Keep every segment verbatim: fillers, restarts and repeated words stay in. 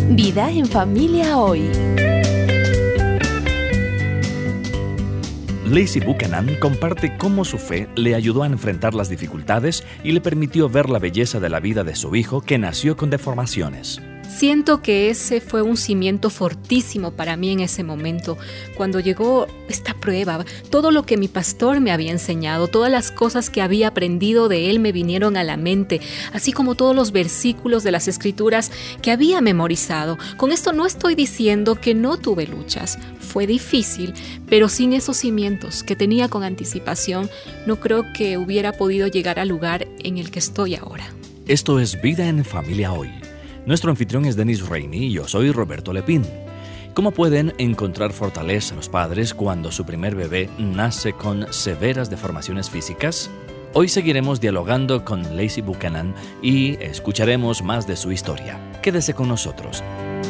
Vida en Familia Hoy. Lacey Buchanan comparte cómo su fe le ayudó a enfrentar las dificultades y le permitió ver la belleza de la vida de su hijo que nació con deformaciones. Siento que ese fue un cimiento fortísimo para mí en ese momento, cuando llegó esta prueba. Todo lo que mi pastor me había enseñado, todas las cosas que había aprendido de él me vinieron a la mente, así como todos los versículos de las Escrituras que había memorizado. Con esto no estoy diciendo que no tuve luchas. Fue difícil, pero sin esos cimientos que tenía con anticipación, no creo que hubiera podido llegar al lugar en el que estoy ahora. Esto es Vida en Familia Hoy. Nuestro anfitrión es Dennis Rainey y yo soy Roberto Lepín. ¿Cómo pueden encontrar fortaleza los padres cuando su primer bebé nace con severas deformaciones físicas? Hoy seguiremos dialogando con Lacey Buchanan y escucharemos más de su historia. Quédese con nosotros.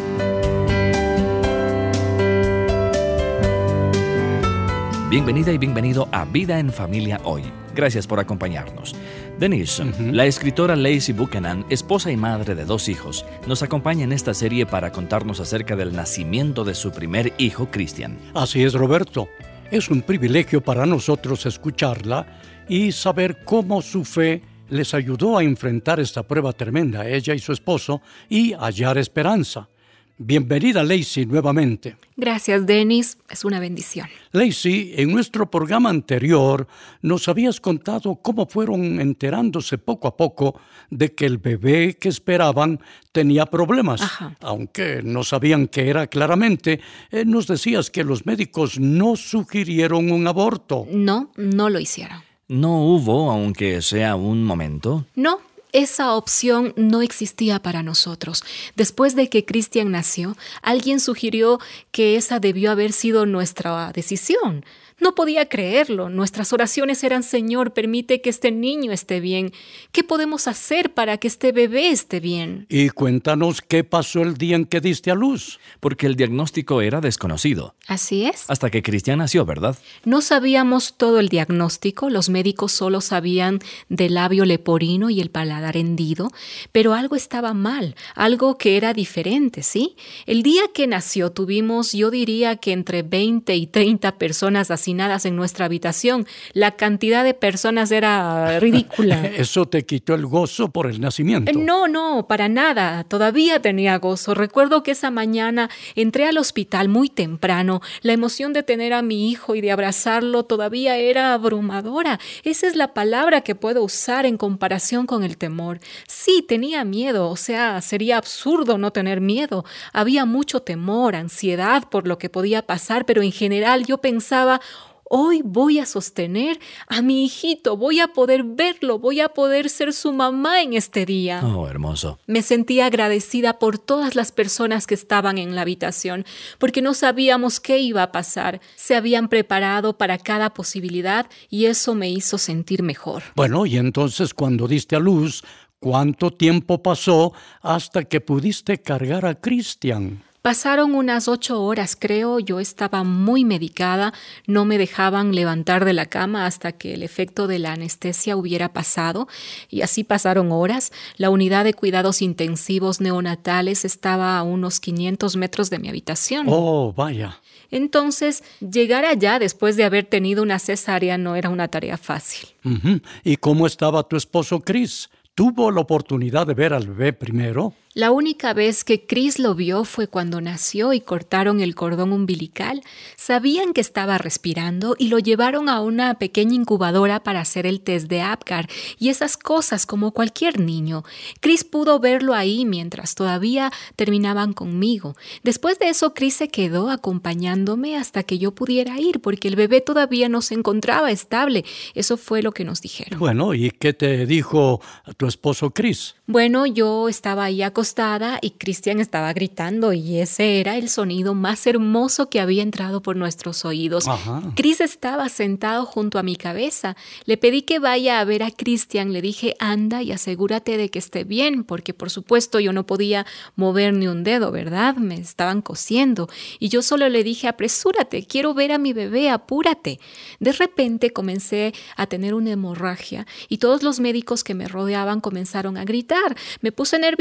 Bienvenida y bienvenido a Vida en Familia Hoy. Gracias por acompañarnos. Denise, uh-huh. La escritora Lacey Buchanan, esposa y madre de dos hijos, nos acompaña en esta serie para contarnos acerca del nacimiento de su primer hijo, Christian. Así es, Roberto. Es un privilegio para nosotros escucharla y saber cómo su fe les ayudó a enfrentar esta prueba tremenda, ella y su esposo, y hallar esperanza. Bienvenida, Lacey, nuevamente. Gracias, Dennis. Es una bendición. Lacey, en nuestro programa anterior nos habías contado cómo fueron enterándose poco a poco de que el bebé que esperaban tenía problemas. Ajá. Aunque no sabían qué era claramente, eh, nos decías que los médicos no sugirieron un aborto. No, no lo hicieron. ¿No hubo, aunque sea un momento? No. Esa opción no existía para nosotros. Después de que Christian nació, alguien sugirió que esa debió haber sido nuestra decisión. No podía creerlo. Nuestras oraciones eran: Señor, permite que este niño esté bien. ¿Qué podemos hacer para que este bebé esté bien? Y cuéntanos qué pasó el día en que diste a luz. Porque el diagnóstico era desconocido. Así es. Hasta que Christian nació, ¿verdad? No sabíamos todo el diagnóstico. Los médicos solo sabían del labio leporino y el paladar hendido. Pero algo estaba mal, algo que era diferente, ¿sí? El día que nació tuvimos, yo diría que entre veinte y treinta personas así en nuestra habitación. La cantidad de personas era ridícula. ¿Eso te quitó el gozo por el nacimiento? No, no, para nada. Todavía tenía gozo. Recuerdo que esa mañana entré al hospital muy temprano. La emoción de tener a mi hijo y de abrazarlo todavía era abrumadora. Esa es la palabra que puedo usar en comparación con el temor. Sí, tenía miedo. O sea, sería absurdo no tener miedo. Había mucho temor, ansiedad por lo que podía pasar, pero en general yo pensaba: hoy voy a sostener a mi hijito, voy a poder verlo, voy a poder ser su mamá en este día. Oh, hermoso. Me sentía agradecida por todas las personas que estaban en la habitación, porque no sabíamos qué iba a pasar. Se habían preparado para cada posibilidad y eso me hizo sentir mejor. Bueno, y entonces cuando diste a luz, ¿cuánto tiempo pasó hasta que pudiste cargar a Christian? Pasaron unas ocho horas, creo. Yo estaba muy medicada, no me dejaban levantar de la cama hasta que el efecto de la anestesia hubiera pasado, y así pasaron horas. La unidad de cuidados intensivos neonatales estaba a unos quinientos metros de mi habitación. Oh, vaya. Entonces, llegar allá después de haber tenido una cesárea no era una tarea fácil. Uh-huh. ¿Y cómo estaba tu esposo Chris? ¿Tuvo la oportunidad de ver al bebé primero? La única vez que Chris lo vio fue cuando nació y cortaron el cordón umbilical. Sabían que estaba respirando y lo llevaron a una pequeña incubadora para hacer el test de Apgar y esas cosas como cualquier niño. Chris pudo verlo ahí mientras todavía terminaban conmigo. Después de eso, Chris se quedó acompañándome hasta que yo pudiera ir porque el bebé todavía no se encontraba estable. Eso fue lo que nos dijeron. Bueno, ¿y qué te dijo tu esposo Chris? Bueno, yo estaba ahí acostada y Christian estaba gritando y ese era el sonido más hermoso que había entrado por nuestros oídos. Ajá. Chris estaba sentado junto a mi cabeza. Le pedí que vaya a ver a Christian. Le dije: anda y asegúrate de que esté bien, porque por supuesto yo no podía mover ni un dedo, ¿verdad? Me estaban cosiendo. Y yo solo le dije: apresúrate, quiero ver a mi bebé, apúrate. De repente comencé a tener una hemorragia y todos los médicos que me rodeaban comenzaron a gritar. Me puse nerviosa por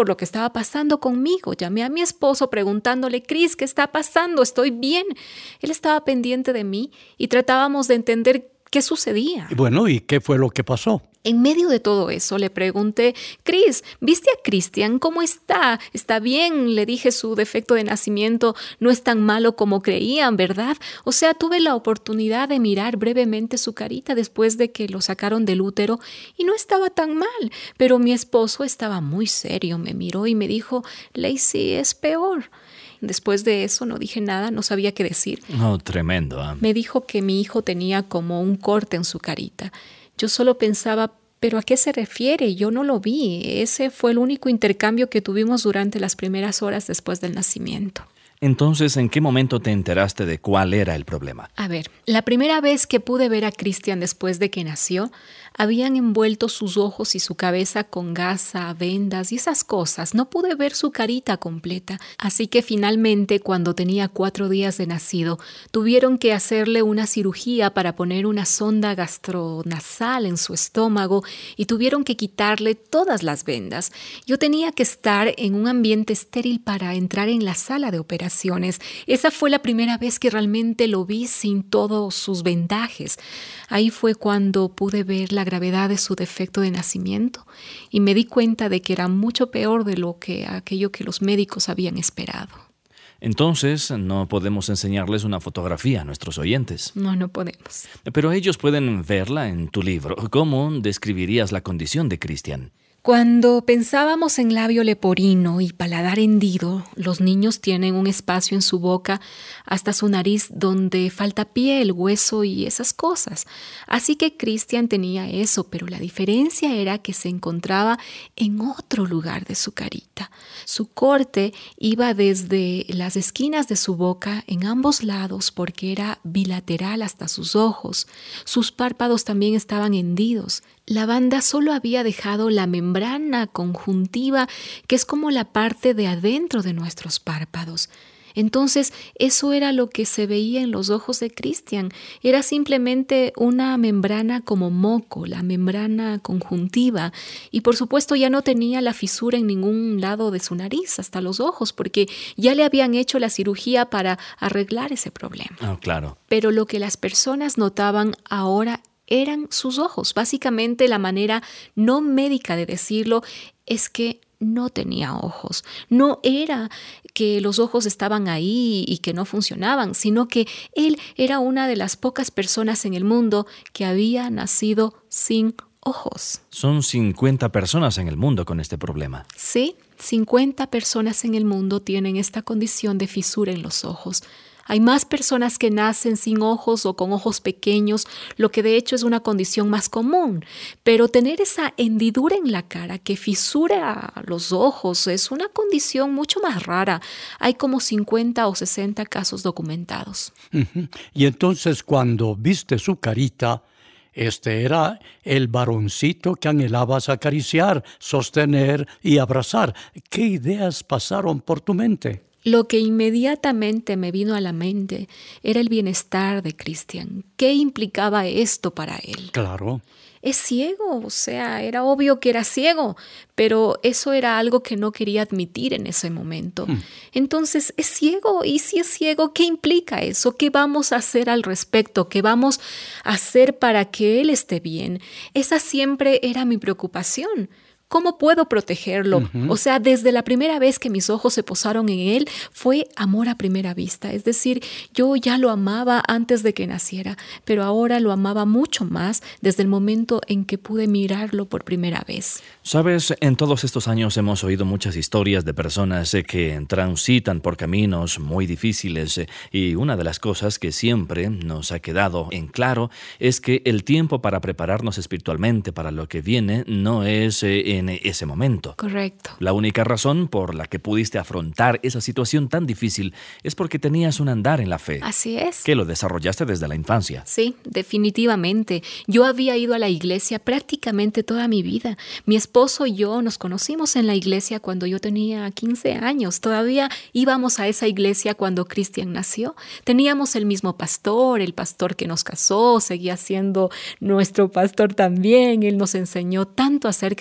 lo que estaba pasando conmigo. Llamé a mi esposo preguntándole, Cris, ¿qué está pasando? ¿Estoy bien? Él estaba pendiente de mí y tratábamos de entender qué sucedía. Bueno, ¿y qué fue lo que pasó? En medio de todo eso le pregunté, Cris, ¿viste a Cristian? ¿Cómo está? ¿Está bien? Le dije, su defecto de nacimiento no es tan malo como creían, ¿verdad? O sea, tuve la oportunidad de mirar brevemente su carita después de que lo sacaron del útero y no estaba tan mal. Pero mi esposo estaba muy serio, me miró y me dijo, Lacey, es peor. Después de eso no dije nada, no sabía qué decir. Oh, tremendo. ¿eh? Me dijo que mi hijo tenía como un corte en su carita. Yo solo pensaba, ¿pero a qué se refiere? Yo no lo vi. Ese fue el único intercambio que tuvimos durante las primeras horas después del nacimiento. Entonces, ¿en qué momento te enteraste de cuál era el problema? A ver, la primera vez que pude ver a Cristian después de que nació, habían envuelto sus ojos y su cabeza con gasa, vendas y esas cosas. No pude ver su carita completa. Así que finalmente, cuando tenía cuatro días de nacido, tuvieron que hacerle una cirugía para poner una sonda gastronasal en su estómago y tuvieron que quitarle todas las vendas. Yo tenía que estar en un ambiente estéril para entrar en la sala de operaciones. Esa fue la primera vez que realmente lo vi sin todos sus vendajes. Ahí fue cuando pude ver la gravedad de su defecto de nacimiento y me di cuenta de que era mucho peor de lo que aquello que los médicos habían esperado. Entonces, no podemos enseñarles una fotografía a nuestros oyentes. No, no podemos. Pero ellos pueden verla en tu libro. ¿Cómo describirías la condición de Cristian? Cuando pensábamos en labio leporino y paladar hendido, los niños tienen un espacio en su boca hasta su nariz donde falta piel, hueso y esas cosas. Así que Cristian tenía eso, pero la diferencia era que se encontraba en otro lugar de su carita. Su corte iba desde las esquinas de su boca en ambos lados porque era bilateral hasta sus ojos. Sus párpados también estaban hendidos. La banda solo había dejado la membrana conjuntiva, que es como la parte de adentro de nuestros párpados. Entonces, eso era lo que se veía en los ojos de Cristian. Era simplemente una membrana como moco, la membrana conjuntiva. Y por supuesto ya no tenía la fisura en ningún lado de su nariz, hasta los ojos, porque ya le habían hecho la cirugía para arreglar ese problema. Oh, claro. Pero lo que las personas notaban ahora eran sus ojos. Básicamente la manera no médica de decirlo es que no tenía ojos. No era que los ojos estaban ahí y que no funcionaban, sino que él era una de las pocas personas en el mundo que había nacido sin ojos. Son cincuenta personas en el mundo con este problema. Sí, cincuenta personas en el mundo tienen esta condición de fisura en los ojos. Hay más personas que nacen sin ojos o con ojos pequeños, lo que de hecho es una condición más común. Pero tener esa hendidura en la cara que fisura los ojos es una condición mucho más rara. Hay como cincuenta o sesenta casos documentados. Uh-huh. Y entonces cuando viste su carita, este era el varoncito que anhelabas acariciar, sostener y abrazar. ¿Qué ideas pasaron por tu mente? Lo que inmediatamente me vino a la mente era el bienestar de Cristian. ¿Qué implicaba esto para él? Claro. Es ciego, o sea, era obvio que era ciego, pero eso era algo que no quería admitir en ese momento. Hmm. Entonces, es ciego, y si es ciego, ¿qué implica eso? ¿Qué vamos a hacer al respecto? ¿Qué vamos a hacer para que él esté bien? Esa siempre era mi preocupación. ¿Cómo puedo protegerlo? Uh-huh. O sea, desde la primera vez que mis ojos se posaron en él, fue amor a primera vista. Es decir, yo ya lo amaba antes de que naciera, pero ahora lo amaba mucho más desde el momento en que pude mirarlo por primera vez. Sabes, en todos estos años hemos oído muchas historias de personas que transitan por caminos muy difíciles y una de las cosas que siempre nos ha quedado en claro es que el tiempo para prepararnos espiritualmente para lo que viene no es eh, en ese momento. Correcto. La única razón por la que pudiste afrontar esa situación tan difícil es porque tenías un andar en la fe. Así es. Que lo desarrollaste desde la infancia. Sí, definitivamente. Yo había ido a la iglesia prácticamente toda mi vida. Mi esposo y yo nos conocimos en la iglesia cuando yo tenía quince años. Todavía íbamos a esa iglesia cuando Cristian nació. Teníamos el mismo pastor, el pastor que nos casó, seguía siendo nuestro pastor también. Él nos enseñó tanto acerca del carácter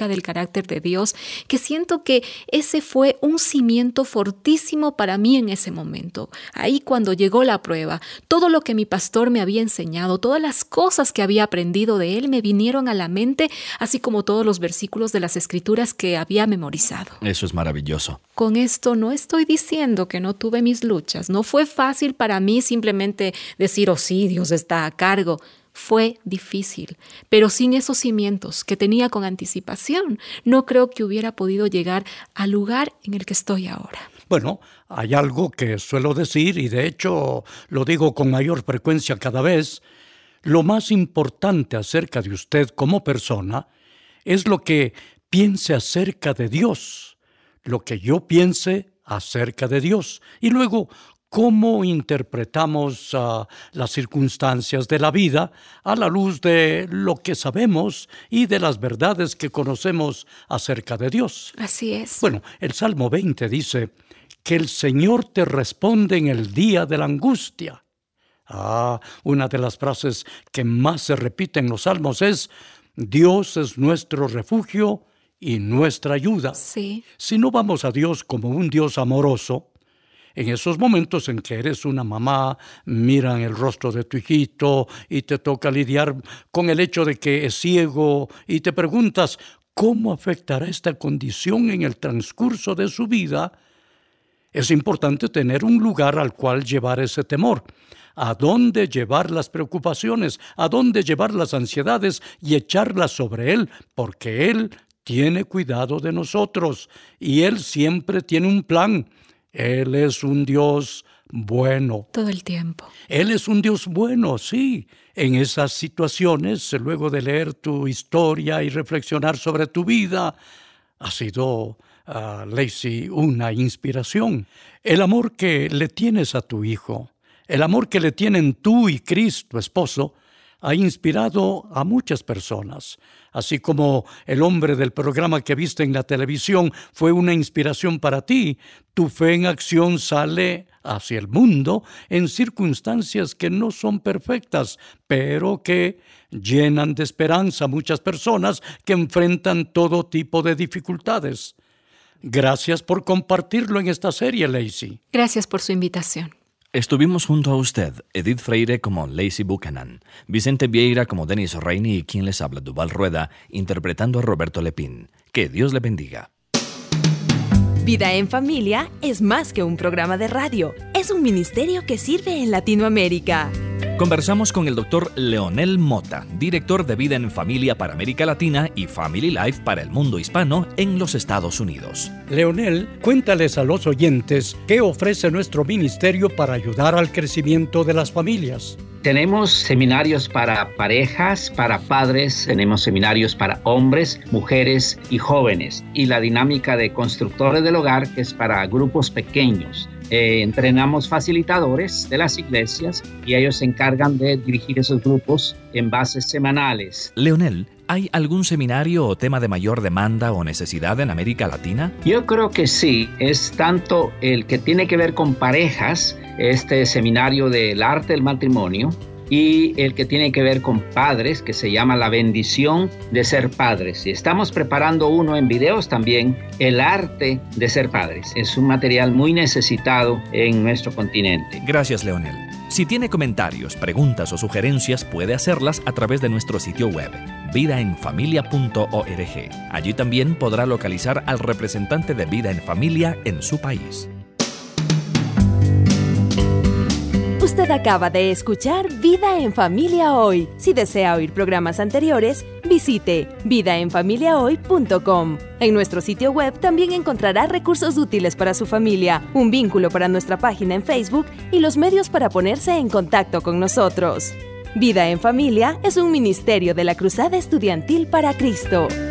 carácter de Dios, que siento que ese fue un cimiento fortísimo para mí en ese momento. Ahí cuando llegó la prueba, todo lo que mi pastor me había enseñado, todas las cosas que había aprendido de él me vinieron a la mente, así como todos los versículos de las Escrituras que había memorizado. Eso es maravilloso. Con esto no estoy diciendo que no tuve mis luchas. No fue fácil para mí simplemente decir, oh sí, Dios está a cargo. Fue difícil, pero sin esos cimientos que tenía con anticipación, no creo que hubiera podido llegar al lugar en el que estoy ahora. Bueno, hay algo que suelo decir y de hecho lo digo con mayor frecuencia cada vez. Lo más importante acerca de usted como persona es lo que piense acerca de Dios, lo que yo piense acerca de Dios y luego cómo interpretamos uh, las circunstancias de la vida a la luz de lo que sabemos y de las verdades que conocemos acerca de Dios. Así es. Bueno, el Salmo veinte dice que el Señor te responde en el día de la angustia. Ah, una de las frases que más se repite en los Salmos es: Dios es nuestro refugio y nuestra ayuda. Sí. Si no vamos a Dios como un Dios amoroso, en esos momentos en que eres una mamá, miran el rostro de tu hijito y te toca lidiar con el hecho de que es ciego y te preguntas, ¿cómo afectará esta condición en el transcurso de su vida? Es importante tener un lugar al cual llevar ese temor. ¿A dónde llevar las preocupaciones? ¿A dónde llevar las ansiedades y echarlas sobre Él? Porque Él tiene cuidado de nosotros y Él siempre tiene un plan. Él es un Dios bueno. Todo el tiempo. Él es un Dios bueno, sí. En esas situaciones, luego de leer tu historia y reflexionar sobre tu vida, ha sido, uh, Lacey, una inspiración. El amor que le tienes a tu hijo, el amor que le tienen tú y Chris, tu esposo, ha inspirado a muchas personas. Así como el hombre del programa que viste en la televisión fue una inspiración para ti, tu fe en acción sale hacia el mundo en circunstancias que no son perfectas, pero que llenan de esperanza a muchas personas que enfrentan todo tipo de dificultades. Gracias por compartirlo en esta serie, Lacey. Gracias por su invitación. Estuvimos junto a usted, Edith Freire como Lacey Buchanan, Vicente Vieira como Dennis Rainey y quien les habla, Duval Rueda, interpretando a Roberto Lepín. Que Dios le bendiga. Vida en Familia es más que un programa de radio, es un ministerio que sirve en Latinoamérica. Conversamos con el doctor Leonel Mota, director de Vida en Familia para América Latina y Family Life para el mundo hispano en los Estados Unidos. Leonel, cuéntales a los oyentes qué ofrece nuestro ministerio para ayudar al crecimiento de las familias. Tenemos seminarios para parejas, para padres, tenemos seminarios para hombres, mujeres y jóvenes. Y la dinámica de constructores del hogar, que es para grupos pequeños. Eh, entrenamos facilitadores de las iglesias y ellos se encargan de dirigir esos grupos en bases semanales. Leonel, ¿hay algún seminario o tema de mayor demanda o necesidad en América Latina? Yo creo que sí. Es tanto el que tiene que ver con parejas, este seminario del arte del matrimonio, y el que tiene que ver con padres, que se llama La bendición de ser padres. Y estamos preparando uno en videos también, El arte de ser padres. Es un material muy necesitado en nuestro continente. Gracias, Leonel. Si tiene comentarios, preguntas o sugerencias, puede hacerlas a través de nuestro sitio web, vida en familia punto org. Allí también podrá localizar al representante de Vida en Familia en su país. Usted acaba de escuchar Vida en Familia Hoy. Si desea oír programas anteriores, visite vida en familia hoy punto com. En nuestro sitio web también encontrará recursos útiles para su familia, un vínculo para nuestra página en Facebook y los medios para ponerse en contacto con nosotros. Vida en Familia es un ministerio de la Cruzada Estudiantil para Cristo.